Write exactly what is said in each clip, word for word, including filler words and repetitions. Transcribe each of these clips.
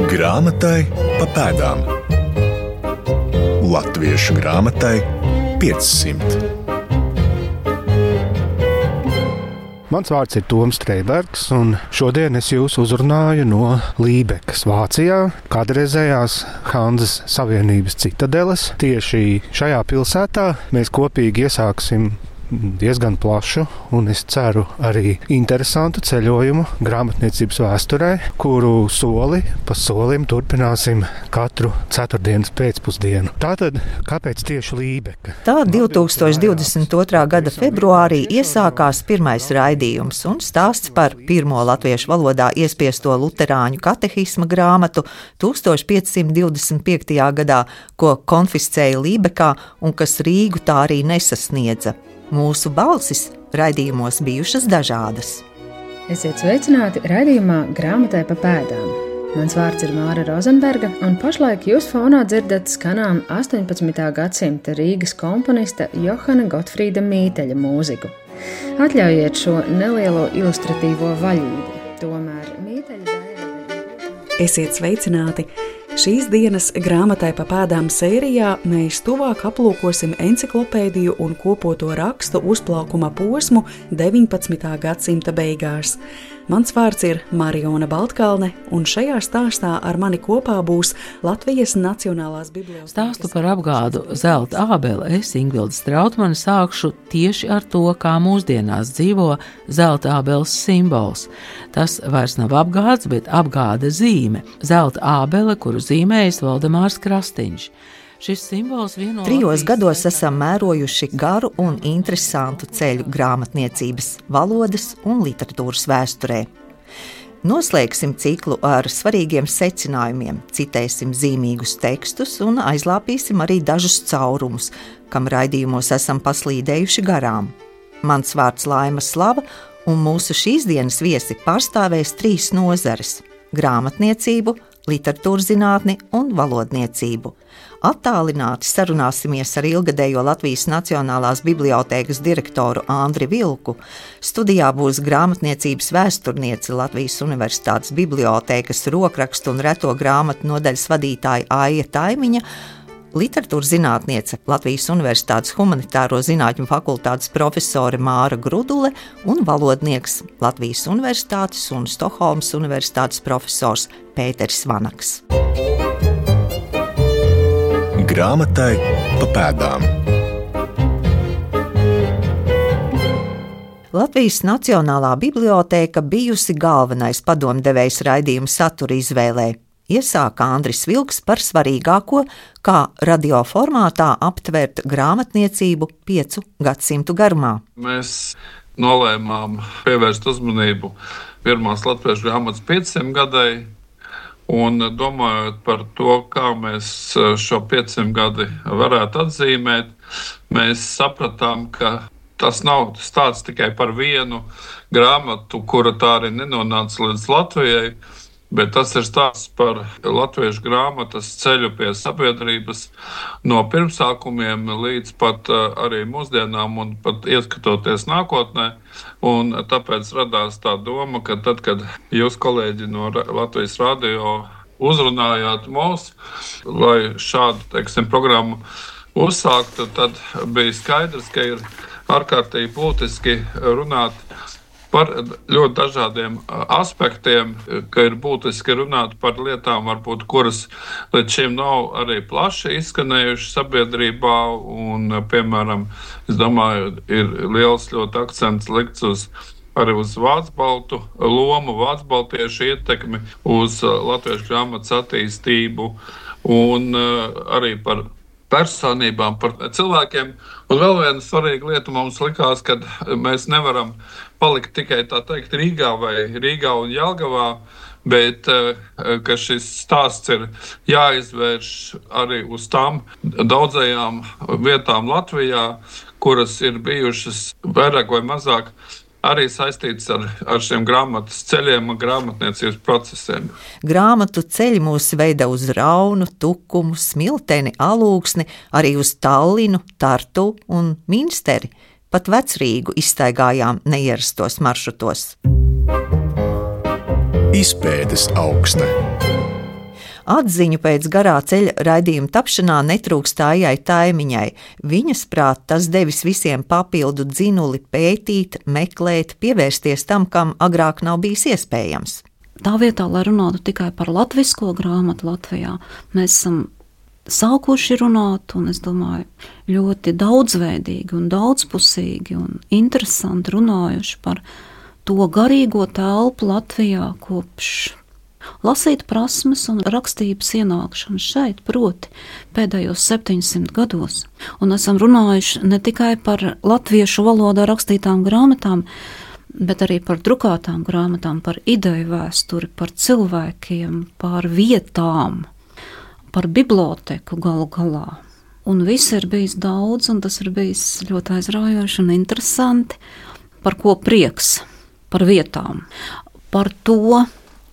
Grāmatai pa pēdām. Latviešu grāmatai piecsimt. Mans vārds ir Toms Streibergs, un šodien es jūs uzrunāju no Lībekas, Vācijā, kādreizējās Hanzas Savienības citadeles. Tieši šajā pilsētā mēs kopīgi iesāksim diezgan plašu un, es ceru, arī interesantu ceļojumu grāmatniecības vēsturē, kuru soli pa solim turpināsim katru ceturtdienas pēcpusdienu. Tātad, kāpēc tieši Lībeka? Tā divtūkstoš divdesmit otrā gada februārī iesākās pirmais raidījums un stāsts par pirmo latviešu valodā iespiesto luterāņu katehisma grāmatu tūkstoš piecsimt divdesmit piektajā gadā, ko konfiscēja Lībekā un kas Rīgu tā arī nesasniedza. Mūsu balsis raidījumos bijušas dažādas. Esiet sveicināti raidījumā Grāmatai pa pēdām. Mans vārds ir Māra Rozenberga, un pašlaik jūs fonā dzirdat skanām astoņpadsmitā gadsimta Rīgas komponista Johana Gotfrīda Mīteļa mūziku. Atļaujiet šo nelielo ilustratīvo vaļību. Tomēr Mīteļa daļa... Esiet sveicināti! Šīs dienas Grāmatai pa pēdām sērijā mēs tuvāk aplūkosim enciklopēdiju un kopoto rakstu uzplaukuma posmu deviņpadsmitā gadsimta beigās. Mans vārds ir Mariona Baltkalne, un šajā stāstā ar mani kopā būs Latvijas Nacionālās bibliotēkas... Stāstu par apgādu Zelta ābeli es, Ingvilda Strautmane, sākšu tieši ar to, kā mūsdienās dzīvo zelta ābeles simbols. Tas vairs nav apgāds, bet apgāda zīme. Zelta ābele, kuru zīmējis Valdemārs Krastiņš. Šis simbols vieno Trijos gados esam mērojuši garu un interesantu ceļu grāmatniecības, valodas un literatūras vēsturē. Noslēgsim ciklu ar svarīgiem secinājumiem, citēsim zīmīgus tekstus un aizlāpīsim arī dažus caurumus, kam raidījumos esam paslīdējuši garām. Mans vārds Laima Slava, un mūsu šīs dienas viesi pārstāvēs trīs nozares – grāmatniecību, literatūras zinātni un valodniecību. Attālināti sarunāsimies ar ilgadējo Latvijas Nacionālās bibliotēkas direktoru Andri Vilku. Studijā būs grāmatniecības vēsturniece Latvijas Universitātes bibliotēkas rokrakstu un reto grāmatu nodaļas vadītāja Aija Taimiņa, literatūras zinātniece Latvijas Universitātes humanitāro zinātņu fakultātes profesore Māra Grudule un valodnieks Latvijas Universitātes un Stokholmas Universitātes profesors Pēteris Vanaks. Grāmatai pa pēdām. Latvijas Nacionālā bibliotēka bijusi galvenais padomdevējs raidījuma satura izvēlē. Iesāka Andris Vilks par svarīgāko, kā radioformātā aptvert grāmatniecību piecu gadsimtu garumā. Mēs nolēmām pievērst uzmanību pirmās latviešu grāmatas piecsimt gadai, un domājot par to, kā mēs šo piecsimt gadi varētu atzīmēt, mēs sapratām, ka tas nav stāsts tikai par vienu grāmatu, kura tā arī nenonāca līdz Latvijai, bet tas ir stāsts par latviešu grāmatas ceļu pie sabiedrības no pirmsākumiem līdz pat arī mūsdienām un pat ieskatoties nākotnē. Un tāpēc radās tā doma, ka tad, kad jūs, kolēģi no Latvijas radio, uzrunājāt mūs, lai šādu, teiksim, programmu uzsāktu, tad bija skaidrs, ka ir ārkārtīgi būtiski runāt par ļoti dažādiem aspektiem, ka ir būtiski runāt par lietām, varbūt, kuras līdz šim nav arī plaši izskanējušas sabiedrībā, un, piemēram, es domāju, ir liels ļoti akcents likts uz arī uz vācu-baltu lomu, vācu-baltiešu ietekmi uz latviešu grāmatas attīstību un arī par personībām, par cilvēkiem. Un vēl viena svarīga lieta mums likās, ka mēs nevaram palikt tikai tā teikt Rīgā vai Rīgā un Jelgavā, bet ka šis stāsts ir jāizvērš arī uz tām daudzajām vietām Latvijā, kuras ir bijušas vairāk vai mazāk arī saistīts ar, ar šiem grāmatas ceļiem un grāmatniecības procesiem. Grāmatu ceļi mūs veida uz Raunu, Tukumu, Smilteni, Alūksni, arī uz Tallinu, Tartu un Minsteri. Pat Vecrīgu izstaigājām neierastos maršrutos. Izpētes augsne. Atziņu pēc garā ceļa raidījuma tapšanā netrūkst Aijai Taimiņai. Viņas prāt tas devis visiem papildu dzinuli pētīt, meklēt, pievērsties tam, kam agrāk nav bijis iespējams. Tā vietā, lai runātu tikai par latvisko grāmatu Latvijā, mēs esam sākuši runāt, un es domāju, ļoti daudzveidīgi un daudzpusīgi un interesanti runājuši par to garīgo telpu Latvijā kopš lasīt prasmes un rakstības ienākšanas šeit, proti pēdējos septiņsimt gados. Un esam runājuši ne tikai par latviešu valodā rakstītām grāmatām, bet arī par drukātām grāmatām, par ideju vēsturi, par cilvēkiem, par vietām, par biblioteku galu galā. Un viss ir bijis daudz, un tas ir bijis ļoti aizraujoši un interesanti. Par ko prieks? Par vietām. Par to,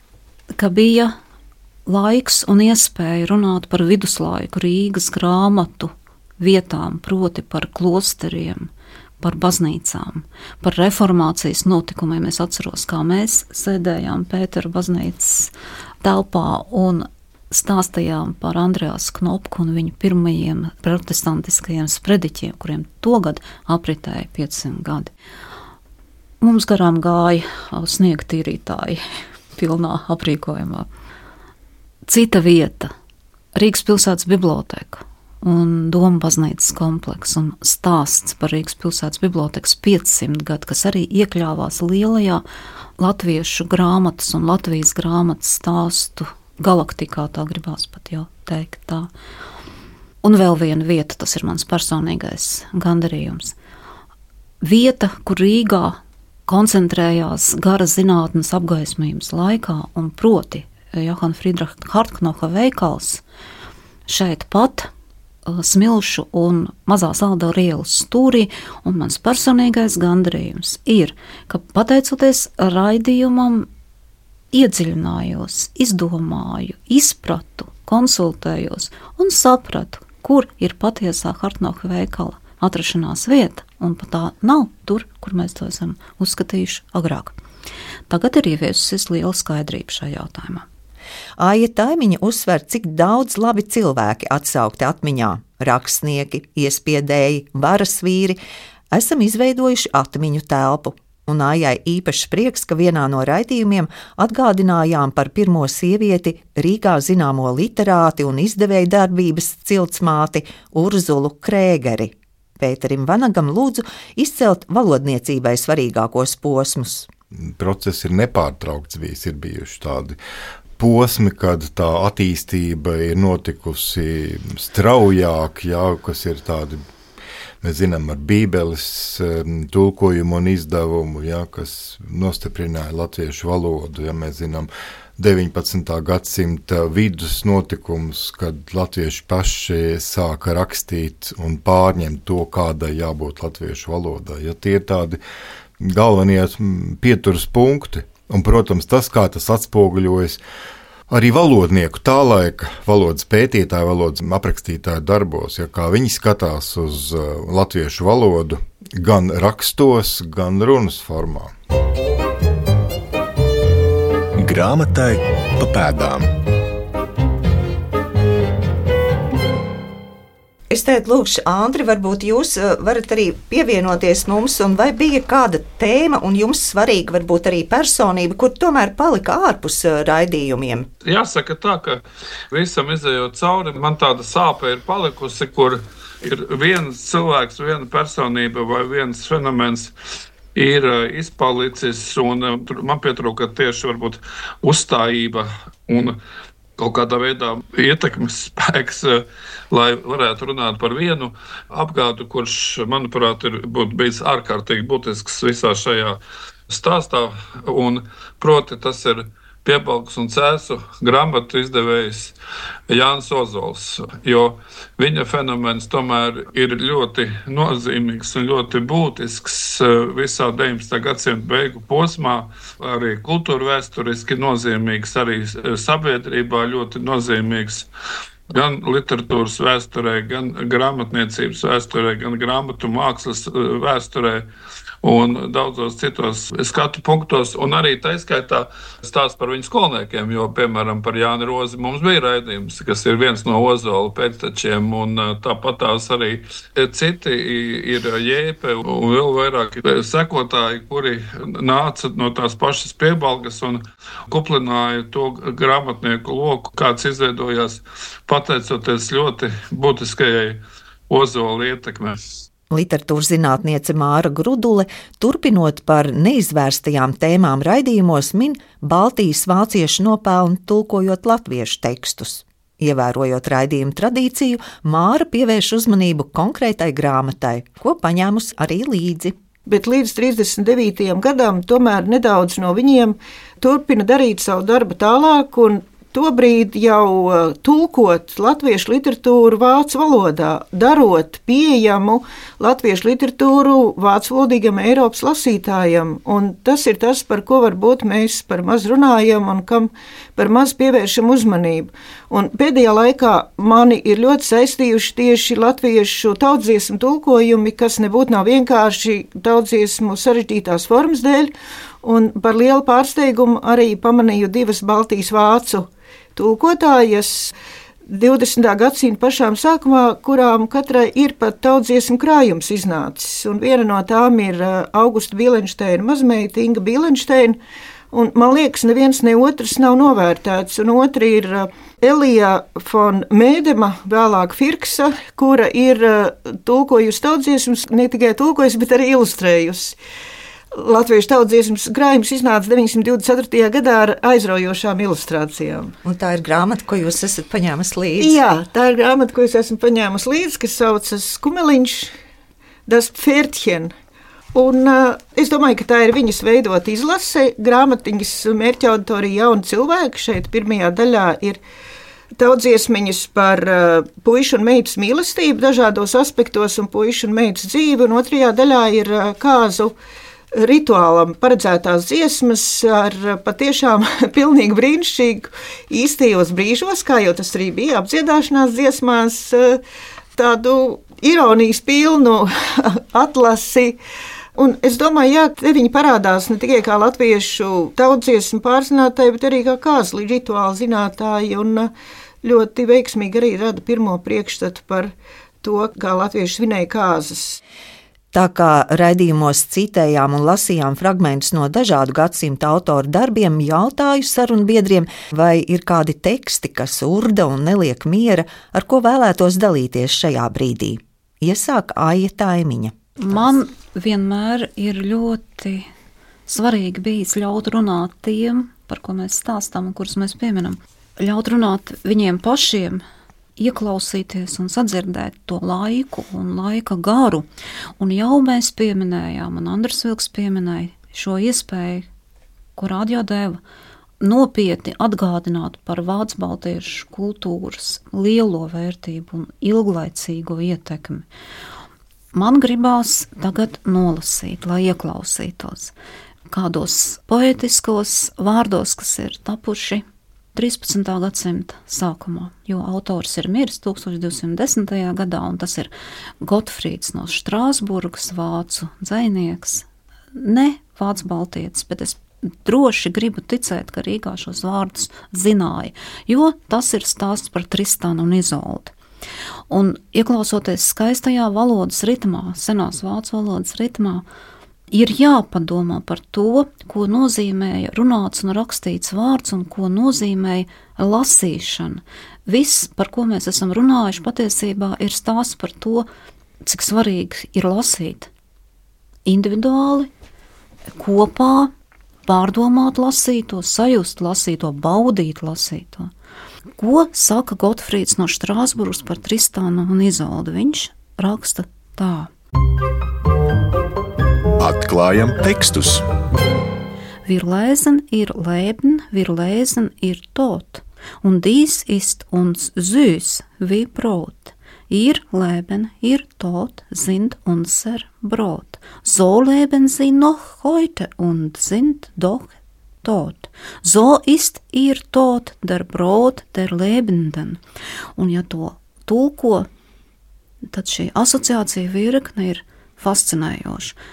ka bija laiks un iespēja runāt par viduslaiku Rīgas grāmatu vietām, proti par klosteriem, par baznīcām, par reformācijas notikumiem. Es atceros, kā mēs sēdējām Pētera baznīcas telpā un stāstījām par Andrejas Knopku un viņa pirmajiem protestantiskajiem sprediķiem, kuriem togad apritēja piecsimt gadi. Mums garām gāja sniega tīrītāji pilnā aprīkojumā. Cita vieta – Rīgas pilsētas biblioteka un Doma baznīcas kompleks un stāsts par Rīgas pilsētas bibliotekas piecsimt gadu, kas arī iekļāvās lielajā latviešu grāmatas un Latvijas grāmatas stāstu galaktikā, tā gribās pat jau teikt tā. Un vēl viena vieta, tas ir mans personīgais gandarījums. Vieta, kur Rīgā koncentrējās gara zinātnes apgaismības laikā, un proti Johana Friedricha Hartknocha veikals šeit pat Smilšu un Mazās Aldera ielas stūrī, un mans personīgais gandarījums ir, ka pateicoties raidījumam iedziļinājos, izdomāju, izpratu, konsultējos un sapratu, kur ir patiesā Hartknocha veikala atrašanās vieta, un pat tā nav tur, kur mēs to esam uzskatījuši agrāk. Tagad ir ieviesusies liela skaidrība šajā jautājumā. Aija Taimiņa uzsver, cik daudz labi cilvēki atsaukti atmiņā. Rakstnieki, iespiedēji, varas vīri. Esam izveidojuši atmiņu telpu. Un Aijai īpašs prieks, ka vienā no raidījumiem atgādinājām par pirmo sievieti Rīgā zināmo literāti un izdevēju darbības ciltsmāti Urzulu Krēgeri. Pēterim Vanagam lūdzu izcelt valodniecībai svarīgākos posmus. Process ir nepārtraukts bijis, ir bijuši tādi posmi, kad tā attīstība ir notikusi straujāk, jā, kas ir tādi, mēs zinām, ar Bībeles tulkojumu un izdevumu, jā, kas nostiprināja latviešu valodu, jā, mēs zinām, deviņpadsmitā gadsimta vidus notikums, kad latvieši paši sāka rakstīt un pārņemt to, kādai jābūt latviešu valodā. Ja tie ir tādi galvenie pieturas punkti, un, protams, tas, kā tas atspoguļojas arī valodnieku tā laika valodas pētītāju, valodas aprakstītāju darbos, ja kā viņi skatās uz latviešu valodu gan rakstos, gan runas formā. Grāmatai pa pēdām. Es teicu, lūkšu, Andri, varbūt jūs varat arī pievienoties mums, un vai bija kāda tēma un jums svarīga varbūt arī personība, kur tomēr palika ārpus raidījumiem? Jāsaka tā, ka visam izejot cauri, man tāda sāpe ir palikusi, kur ir viens cilvēks, viena personība vai viens fenomens ir izpalicis, un man pietrūka tieši varbūt uzstājība un kaut kādā veidā ietekmes spēks, lai varētu runāt par vienu apgādu, kurš, manuprāt, ir bijis ārkārtīgi būtisks visā šajā stāstā, un proti tas ir Piebalgs un Cēsu grāmatu izdevējs Jānis Ozols, jo viņa fenomens tomēr ir ļoti nozīmīgs un ļoti būtisks visā deviņpadsmitā gadsimta beigu posmā, arī kultūra vēsturiski nozīmīgs, arī sabiedrībā ļoti nozīmīgs, gan literatūras vēsturē, gan grāmatniecības vēsturē, gan grāmatu mākslas vēsturē. un daudzos citos skatu punktos, un arī taiskaitā stāsts par viņu skolniekiem, jo, piemēram, par Jāni Rozi mums bija raidījums, kas ir viens no Ozola pēctečiem, un tāpat tās arī citi ir Jēpe un vēl vairāk sekotāji, kuri nāca no tās pašas Piebalgas un kuplināja to grāmatnieku loku, kāds izveidojās pateicoties ļoti būtiskajai Ozola ietekmē. Literatūras zinātniece Māra Grudule, turpinot par neizvērstajām tēmām raidījumos, min Baltijas vāciešu nopelnu tulkojot latviešu tekstus. Ievērojot raidījumu tradīciju, Māra pievērš uzmanību konkrētai grāmatai, ko paņēmusi arī līdzi. Bet līdz trīsdesmit devītajam gadam tomēr nedaudz no viņiem turpina darīt savu darbu tālāk, un tobrīd jau tulkot latviešu literatūru vācu valodā, darot pieejamu latviešu literatūru vācu valodīgam Eiropas lasītājam. Un tas ir tas, par ko varbūt mēs par maz runājam un kam par maz pievēršam uzmanību. Un pēdējā laikā mani ir ļoti saistījuši tieši latviešu tautsdziesmu tulkojumi, kas nebūtu nav vienkārši tautsdziesmu sarežģītās formas dēļ, un par lielu pārsteigumu arī pamanīju divas Baltijas vācu tulkotājas divdesmitā gadsimta pašām sākumā, kurām katrai ir pat tautsdziesmu krājums iznācis. Un viena no tām ir Augusta Bielenšteina mazmeita Inga Bielenšteina, un man liekas, neviens ne otrs nav novērtēts. Un otra ir Elija von Mēdema, vēlāk Firksa, kura ir tulkojusi tautsdziesmas, ne tikai tulkojusi, bet arī ilustrējusi. Latviešu tautsdziesmas krājums iznāca deviņsimt divdesmit ceturtajā gadā ar aizraujošām ilustrācijām. Un tā ir grāmata, ko jūs esat paņēmusi līdzi? Jā, tā ir grāmata, ko es esmu paņēmusi līdzi, kas saucas Kumeliņš, Das Pferdchen. Un uh, es domāju, ka tā ir viņas veidot izlase. Grāmatiņas mērķa auditorija jauni cilvēki. Šeit pirmajā daļā ir tautsdziesmiņas par uh, puišu un meitas mīlestību dažādos aspektos un puišu un meitas dzīvi, un otrajā daļā ir uh, kāzu rituālam paredzētās dziesmas ar patiešām pilnīgi brīnišķīgu īstajos brīžos, kā jau tas arī bija apdziedāšanās dziesmās, tādu ironijas pilnu atlasi. Un es domāju, jā, te viņi parādās ne tikai kā latviešu tautsdziesmu pārzinātāji, bet arī kā kāzu rituālu zinātāji, un ļoti veiksmīgi arī rada pirmo priekšstatu par to, kā latvieši svinēja kāzas. Tā kā raidījumos citējām un lasījām fragmentus no dažādu gadsimtu autoru darbiem, jautāju sarunbiedriem, vai ir kādi teksti, kas urda un neliek miera, ar ko vēlētos dalīties šajā brīdī. Iesāk Aija Taimiņa. Man vienmēr ir ļoti svarīgi bijis ļaut runāt tiem, par ko mēs stāstām un kurus mēs pieminam. Ļaut runāt viņiem pašiem, ieklausīties un sadzirdēt to laiku un laika garu. Un jau mēs pieminējām, un Andris Vilks pieminēja šo iespēju, ko radio deva, nopietni atgādināt par vācu baltiešu kultūras lielo vērtību un ilglaicīgo ietekmi. Man gribās tagad nolasīt, lai ieklausītos kādos poetiskos vārdos, kas ir tapuši trīspadsmitā gadsimta sākumā, jo autors ir miris tūkstoš divsimt desmitajā gadā, un tas ir Gotfrīds no Štrāsburgas, vācu dzejnieks. Ne vācu baltietis, bet es droši gribu ticēt, ka Rīgā šos vārdus zināja, jo tas ir stāsts par Tristanu un Izoldi. Un ieklausoties skaistajā valodas ritmā, senās vācu valodas ritmā, ir jāpadomā par to, ko nozīmēja runāts un rakstīts vārds un ko nozīmēja lasīšana. Viss, par ko mēs esam runājuši, patiesībā ir stāsts par to, cik svarīgi ir lasīt individuāli, kopā, pārdomāt lasīto, sajust lasīto, baudīt lasīto. Ko saka Gotfrīds no Štrāsburgas par Tristanu un Izoldi? Viņš raksta tā. Atklājam tekstus. Wir lesen ir Leben, wir lesen ir Tod, und dies ist uns süß wie Brot. Ihr Leben, ihr Tod sind unser Brot. So leben sie noch heute und sind doch tot. So ist ihr Tod der Brot der Lebenden. Un ja to tulko, tad šī asociācija virkne ir fascinējoša.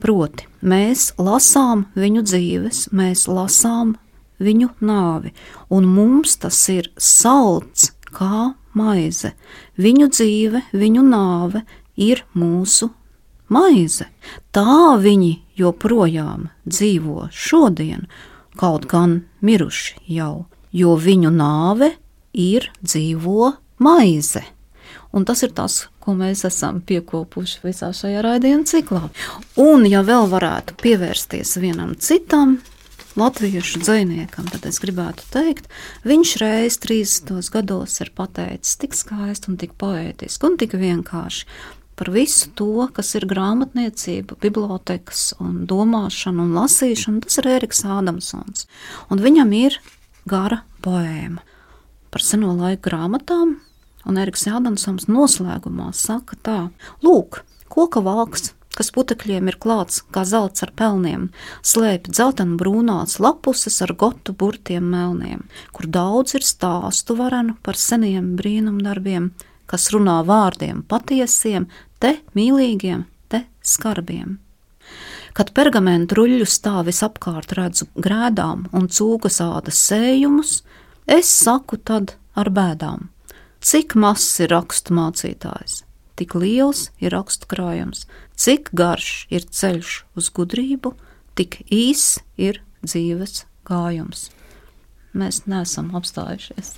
Proti, mēs lasām viņu dzīves, mēs lasām viņu nāvi, un mums tas ir salds kā maize. Viņu dzīve, viņu nāve ir mūsu maize. Tā viņi joprojām dzīvo šodien, kaut gan miruši jau, jo viņu nāve ir dzīvo maize. Un tas ir tas, ko mēs esam piekopuši visā šajā raidījuma ciklā. Un, ja vēl varētu pievērsties vienam citam latviešu dzejniekam, tad es gribētu teikt, viņš reiz trīsdesmitos gados ir pateicis tik skaisti un tik poētiski un tik vienkārši par visu to, kas ir grāmatniecība, bibliotekas un domāšana un lasīšana. Tas ir Ēriks Ādamsons. Un viņam ir gara poēma par seno laiku grāmatām, un Ēriks Ādamsons noslēgumā saka tā: lūk, koka valks, kas putekļiem ir klāts kā zelts ar pelniem, slēpj dzeltenbrūnās lapuses ar gotu burtiem melniem, kur daudz ir stāstu varenu par seniem brīnumdarbiem, kas runā vārdiem patiesiem, te mīlīgiem, te skarbiem. Kad pergamentu ruļļu stāvis apkārt redzu grēdām un cūkas ādas sējumus, es saku tad ar bēdām: cik mazs ir rakstu mācītājs, tik liels ir rakstu krājums, cik garš ir ceļš uz gudrību, tik īss ir dzīves gājums. Mēs neesam apstājušies.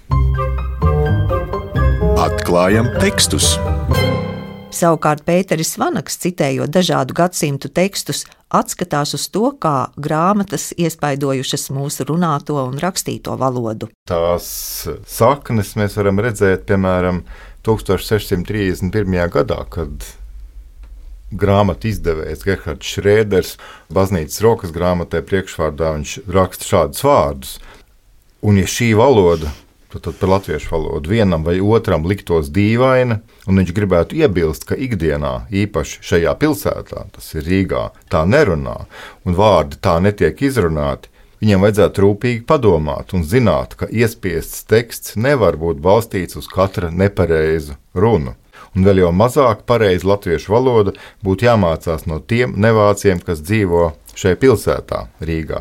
Atklājam tekstus. Savukārt Pēteris Vanaks, citējot dažādu gadsimtu tekstus, atskatās uz to, kā grāmatas iespaidojušas mūsu runāto un rakstīto valodu. Tās saknes mēs varam redzēt, piemēram, tūkstoš sešsimt trīsdesmit pirmajā gadā, kad grāmatu izdevējs Gerhards Šrēders baznīcas rokas grāmatai priekšvārdā viņš raksta šādus vārdus. Un ja šī valoda, tad, tad par latviešu valodu, vienam vai otram liktos dīvaina, un viņš gribētu iebilst, ka ikdienā, īpaši šajā pilsētā, tas ir Rīgā, tā nerunā, un vārdi tā netiek izrunāti, viņam vajadzētu rūpīgi padomāt un zināt, ka iespiests teksts nevar būt balstīts uz katra nepareizu runu. Un vēl jau mazāk pareiza latviešu valoda būtu jāmācās no tiem nevāciem, kas dzīvo šai pilsētā, Rīgā,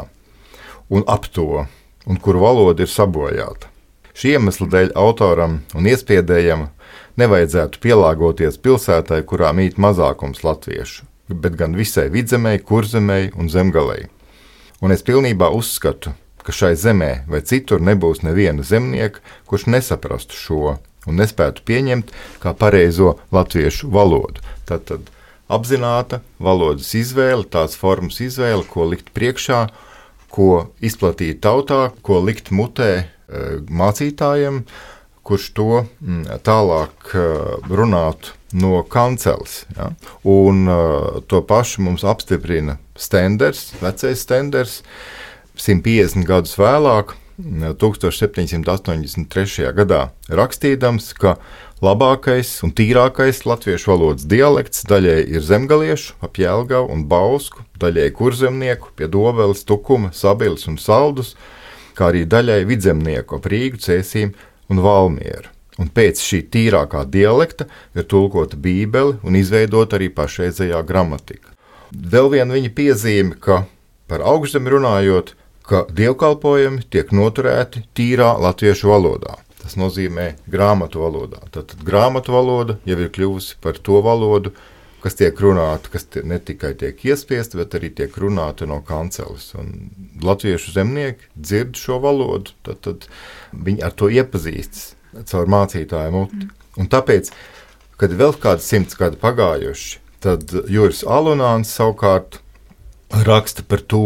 un ap to, un kuru valoda ir sabojāta. Šī iemesla dēļ autoram un iespiedējam nevajadzētu pielāgoties pilsētai, kurā mīt mazākums latviešu, bet gan visai Vidzemei, Kurzemei un Zemgalei. Un es pilnībā uzskatu, ka šai zemē vai citur nebūs neviena zemnieka, kurš nesaprastu šo un nespētu pieņemt kā pareizo latviešu valodu. Tātad apzināta valodas izvēle, tās formas izvēle, ko likt priekšā, ko izplatīt tautā, ko likt mutē mācītājiem, kurš to tālāk runātu no kanceles. Ja? Un uh, to pašu mums apstiprina Stenders, vecais Stenders, simt piecdesmit gadus vēlāk, tūkstoš septiņsimt astoņdesmit trešajā gadā, rakstīdams, ka labākais un tīrākais latviešu valodas dialekts daļai ir zemgaliešu, ap Jelgavu un Bausku, daļai kurzemnieku, pie Dobeles, Tukuma, Sabiles un Saldus, kā arī daļai vidzemnieku ap Rīgu, Cēsīm un Valmieru. Un pēc šī tīrākā dialekta ir tulkota Bībele un izveidota arī pašreizējā gramatika. Vēl viena viņa piezīme, ka par augšzemi runājot, ka dievkalpojumi tiek noturēti tīrā latviešu valodā. Tas nozīmē grāmatu valodā. Tātad grāmatu valoda jau ir kļuvusi par to valodu, kas tiek runāta, kas tie, ne tikai tiek iespiesta, bet arī tiek runāta no kanceles. Un latviešu zemnieki dzird šo valodu, tad, tad viņi ar to iepazīstas caur mācītāju muti. Un tāpēc, kad vēl kādi simts gadi pagājuši, tad Juris Alunāns savukārt raksta par to,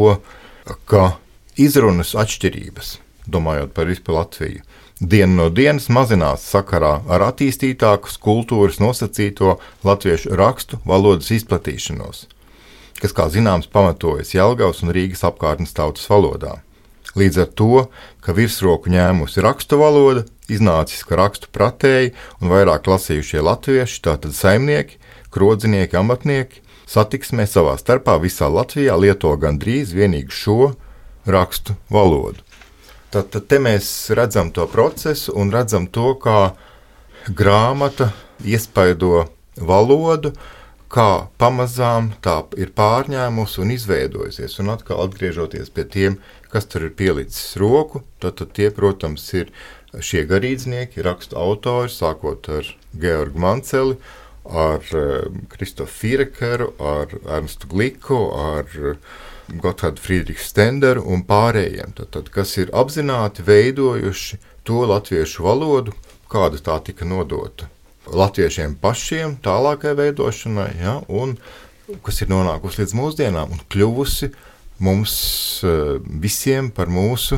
ka izrunas atšķirības, domājot par visu Latviju, dienu no dienas mazinās sakarā ar attīstītākas kultūras nosacīto latviešu rakstu valodas izplatīšanos, kas, kā zināms, pamatojas Jelgavas un Rīgas apkārtnes tautas valodā. Līdz ar to, ka virsroku ņēmusi rakstu valoda, iznācis, ka rakstu pratēji un vairāk lasījušie latvieši, tātad saimnieki, krodzinieki, amatnieki, satiksmē savā starpā visā Latvijā lieto gandrīz vienīgi šo rakstu valodu. Tad, tad te mēs redzam to procesu un redzam to, kā grāmata iespaido valodu, kā pamazām tā ir pārņēmusi un izveidojusies. Un atkal atgriežoties pie tiem, kas tur ir pielicis roku, tad, tad tie, protams, ir šie garīdznieki, rakstu autori, sākot ar Georgu Manceli, ar Kristofu Firekeru, ar Ernstu Gliku, ar Gotthārdu Friedrichu Stenderu un pārējiem, tad, tad, kas ir apzināti veidojuši to latviešu valodu, kāda tā tika nodota latviešiem pašiem tālākai veidošanai, ja, un kas ir nonākusi līdz mūsdienām un kļuvusi mums visiem par mūsu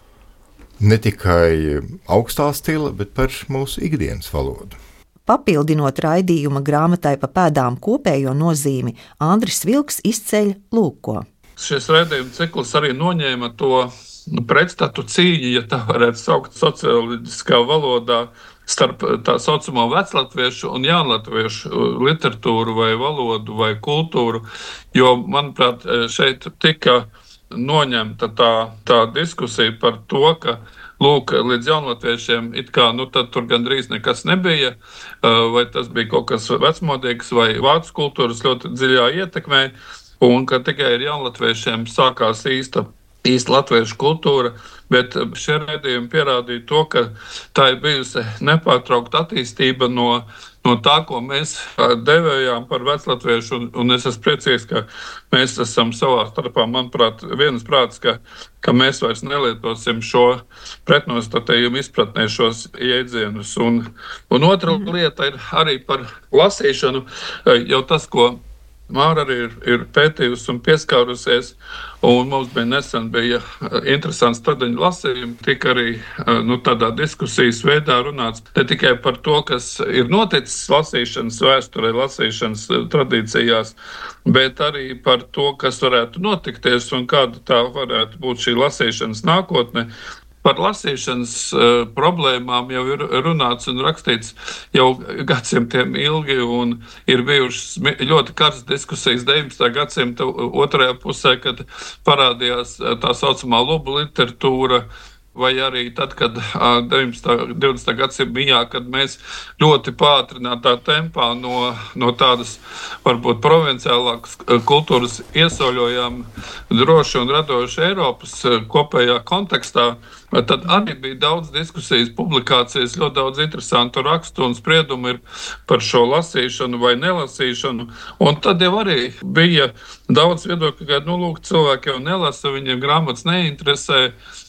ne tikai augstā stila, bet par mūsu ikdienas valodu. Papildinot raidījuma grāmatai pa pēdām kopējo nozīmi, Andris Vilks izceļ lūko. Šis raidījuma cikls arī noņēma to pretstatu cīņu, ja tā varētu saukt socioloģiskā valodā, starp tā saucamo veclatviešu un jaunlatviešu literatūru vai valodu vai kultūru, jo, manuprāt, šeit tika noņemta tā, tā diskusija par to, ka, lūk, līdz jaunlatviešiem it kā, nu tad tur gandrīz nekas nebija, vai tas bija kaut kas vecmodīgs vai vācu kultūras ļoti dziļā ietekmē, un ka tikai ar jaunlatviešiem sākās īsta īsta latviešu kultūra, bet šie raidījumi pierādīja to, ka tā ir bijusi nepārtraukta attīstība no, no tā, ko mēs devējām par veclatviešu, un, un es esmu priecīgs, ka mēs esam savā starpā, manuprāt, vienas prāts, ka, ka mēs vairs nelietosim šo pretnostatījumu izpratnē šos jēdzienus. Un, un otra lieta ir arī par lasīšanu, jau tas, ko Māra arī ir, ir pētījusi un pieskārusies, un mums bija nesen bija interesants tadaņu lasījumi, tika arī nu, tādā diskusijas veidā runāts ne tikai par to, kas ir noticis lasīšanas vēsturē, lasīšanas tradīcijās, bet arī par to, kas varētu notikties un kāda tā varētu būt šī lasīšanas nākotne. Par lasīšanas uh, problēmām jau ir runāts un rakstīts jau gadsimtiem ilgi, un ir bijušas ļoti karstas diskusijas deviņpadsmitā gadsimta otrajā pusē, kad parādījās tā saucamā lubu literatūra, vai arī tad, kad deviņpadsmitā divdesmitā gadsimta mijā, kad mēs ļoti pātrinātā tempā no, no tādas varbūt provinciālākas kultūras iesauļojām droši un radoši Eiropas kopējā kontekstā, tad arī bija daudz diskusijas, publikācijas, ļoti daudz interesantu rakstu un spriedumu ir par šo lasīšanu vai nelasīšanu. Un tad jau arī bija daudz viedokļu, ka nu, lūk, cilvēki jau nelasa, viņiem grāmatas neinteresē.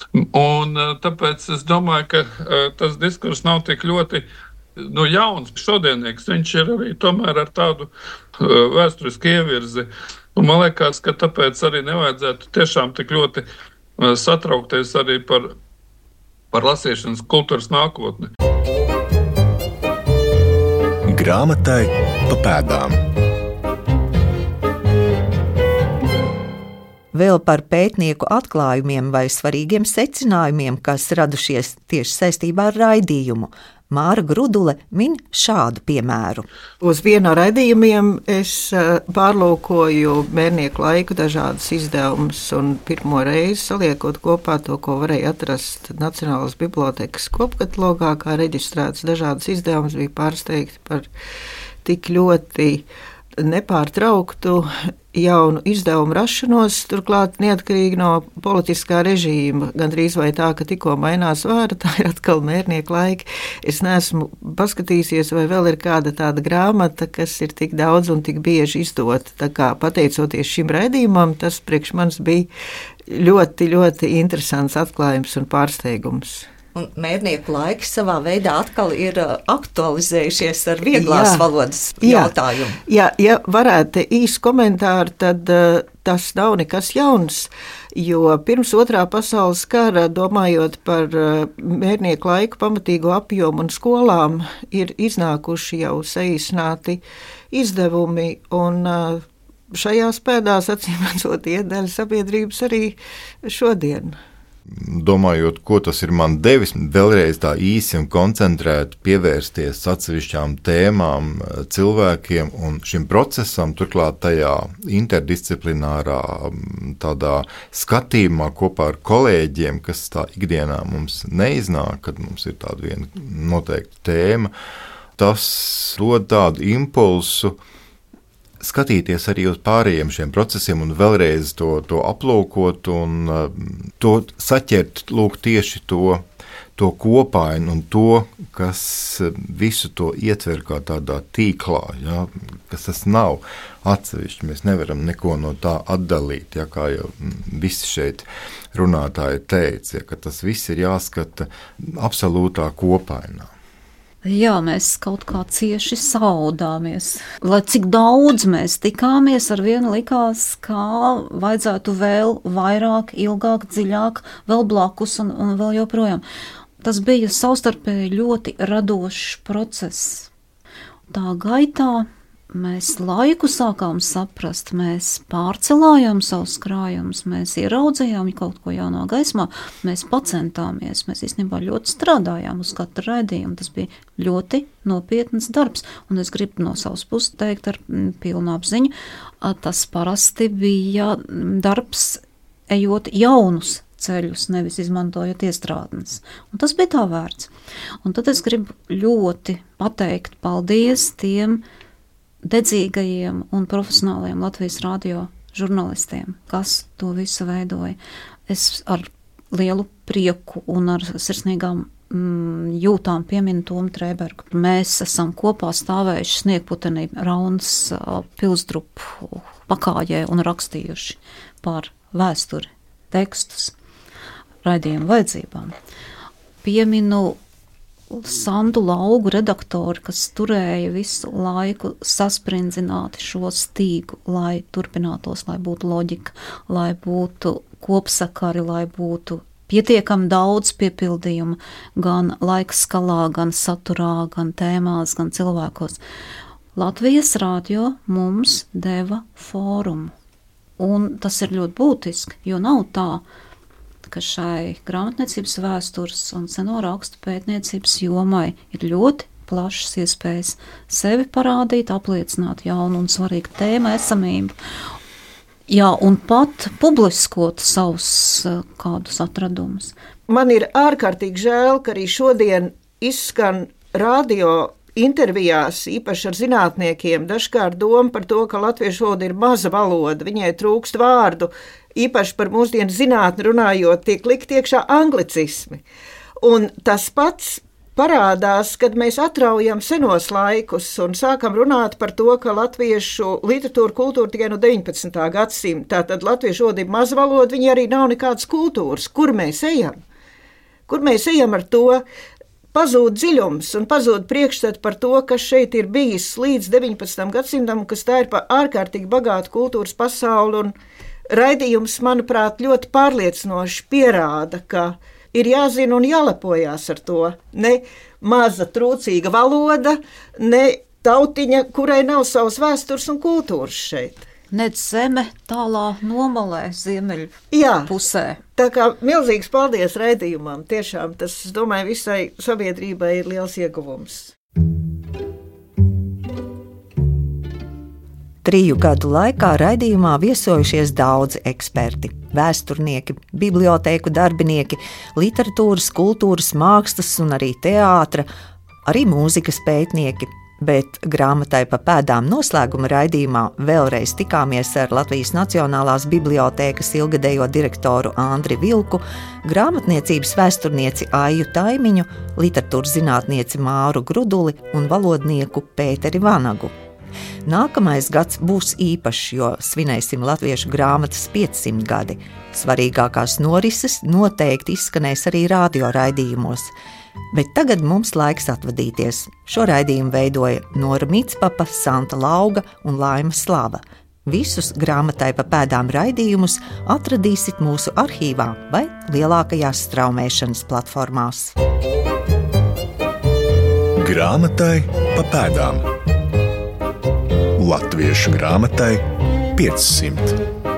Un tāpēc es domāju, ka tas diskurs nav tik ļoti nu, jauns, šodienīgs. Viņš ir arī tomēr ar tādu vēsturisku ievirzi. Un man liekas, ka tāpēc arī nevajadzētu tiešām tik ļoti satraukties arī par par lasīšanas kultūras nākotni. Grāmatai pa pēdām. Vēl par pētnieku atklājumiem vai svarīgiem secinājumiem, kas radušies tieši saistībā ar raidījumu. Māra Grudule min šādu piemēru. Uz vienu no raidījumiem es pārlūkoju Mērnieku laiku dažādas izdevumus un pirmo reizi saliekot kopā to, ko varēja atrast Nacionālās bibliotēkas kopkatalogā, kā reģistrēts dažādas izdevumus, bija pārsteigti par tik ļoti nepārtrauktu jaunu izdevumu rašanos, turklāt neatkarīgi no politiskā režīma, gandrīz vai tā, ka tikko mainās vāra, tā ir atkal Mērnieku laiki. Es neesmu paskatījusies, vai vēl ir kāda tāda grāmata, kas ir tik daudz un tik bieži izdota. Tā kā pateicoties šim raidījumam, tas priekš manis bija ļoti, ļoti interesants atklājums un pārsteigums. Un Mērnieku laiki savā veidā atkal ir aktualizējušies ar vieglās jā, valodas jautājumu. Jā, ja varētu īsu komentāru, tad uh, tas nav nekas jauns, jo pirms otrā pasaules kara, domājot par uh, Mērnieku laiku pamatīgo apjomu un skolām, ir iznākuši jau saīsināti izdevumi, un uh, šajās pēdās acīmredzot iet daļa sabiedrības arī šodien. Domājot, ko tas ir man devis, vēlreiz tā īsi un koncentrēti pievērsties atsevišķām tēmām, cilvēkiem un šim procesam, turklāt tajā interdisciplinārā tādā skatījumā kopā ar kolēģiem, kas tā ikdienā mums neiznāk, kad mums ir tāda viena noteikta tēma, tas dod tādu impulsu skatīties arī uz pārējiem šiem procesiem un vēlreiz to, to aplūkot un uh, to saķert, lūk, tieši to, to kopainu un to, kas visu to ietver kā tādā tīklā, ja, kas tas nav atsevišķi. Mēs nevaram neko no tā atdalīt, ja, kā jau visi šeit runātāji teica, ja, ka tas viss ir jāskata absolūtā kopainā. Jā, mēs kaut kā cieši saudāmies. Lai cik daudz mēs tikāmies, ar vienu likās, kā vajadzētu vēl vairāk, ilgāk, dziļāk, vēl blakus un, un vēl joprojām. Tas bija savstarpēji ļoti radošs process. Tā gaitā mēs laiku sākām saprast, mēs pārcelājām savus krājumus, mēs ieraudzījām kaut ko jaunā gaismā, mēs pacentāmies, mēs īstenībā ļoti strādājām uz katru raidījumu. Tas bija ļoti nopietns darbs, un es gribu no savas puses teikt ar pilnu apziņu, tas parasti bija darbs ejot jaunus ceļus, nevis izmantojot iestrādnes. Un tas bija tā vērts. Un tad es gribu ļoti pateikt paldies tiem dedzīgajiem un profesionāliem Latvijas radio žurnālistiem, kas to visu veidoja. Es ar lielu prieku un ar sirsnīgām mm, jūtām pieminu Tomu Trēbergu. Mēs esam kopā stāvējuši Sniegputenī Raunas pilsdrupu pakājē un rakstījuši par vēsturi tekstus raidījumu vajadzībām. Pieminu Sandu Laugu redaktori, kas turēja visu laiku sasprindzināti šo stīgu, lai turpinātos, lai būtu loģika, lai būtu kopsakari, lai būtu pietiekami daudz piepildījumu gan laika skalā, gan saturā, gan tēmās, gan cilvēkos. Latvijas radio mums deva fórumu, un tas ir ļoti būtiski, jo nav tā, ka šai grāmatniecības vēstures un seno rakstu pētniecības jomai ir ļoti plašas iespējas sevi parādīt, apliecināt jaunu un svarīgu tēmu esamību. Jā, un pat publiskot savus kādus atradumus. Man ir ārkārtīgi žēl, ka arī šodien izskan radio intervijās, īpaši ar zinātniekiem, dažkārt doma par to, ka latviešu valoda ir maza valoda, viņai trūkst vārdu, īpaši par mūsdienu zinātni runājot, tiek likt iekšā anglicismi. Un tas pats parādās, kad mēs atraujam senos laikus un sākam runāt par to, ka latviešu literatūra, kultūra tikai no deviņpadsmitā gadsimta, tātad latviešu valoda ir maza valoda, viņa arī nav nekādas kultūras. Kur mēs ejam? Kur mēs ejam ar to? Pazūd dziļums un pazūd priekšstat par to, kas šeit ir bijis līdz deviņpadsmitam gadsimtam, kas tā ir par ārkārtīgi bagātu kultūras pasauli, un raidījums, manuprāt, ļoti pārliecinoši pierāda, ka ir jāzina un jālepojās ar to. Ne maza trūcīga valoda, ne tautiņa, kurai nav savas vēstures un kultūras šeit. Nec zeme tālā nomalē ziemeļu Jā, pusē. Tā kā milzīgs paldies raidījumam. Tiešām tas, es domāju, visai sabiedrībai ir liels ieguvums. Triju gadu laikā raidījumā viesojušies daudzi eksperti – vēsturnieki, bibliotēku darbinieki, literatūras, kultūras, mākslas un arī teātra, arī mūzikas pētnieki. Bet grāmatai pa pēdām noslēguma raidījumā vēlreiz tikāmies ar Latvijas Nacionālās bibliotēkas ilgadējo direktoru Andri Vilku, grāmatniecības vēsturnieci Aiju Taimiņu, literatūras zinātnieci Māru Gruduli un valodnieku Pēteri Vanagu. Nākamais gads būs īpašs, jo svinēsim latviešu grāmatas piecsimt gadi. Svarīgākās norises noteikti izskanēs arī radio raidījumos. Bet tagad mums laiks atvadīties. Šo raidījumu veidoja Nora Micpapa, Santa Lauga un Laima Slava. Visus grāmatai pa pēdām raidījumus atradīsit mūsu arhīvā vai lielākajās straumēšanas platformās. Grāmatai pa pēdām. Latviešu grāmatai piecsimt.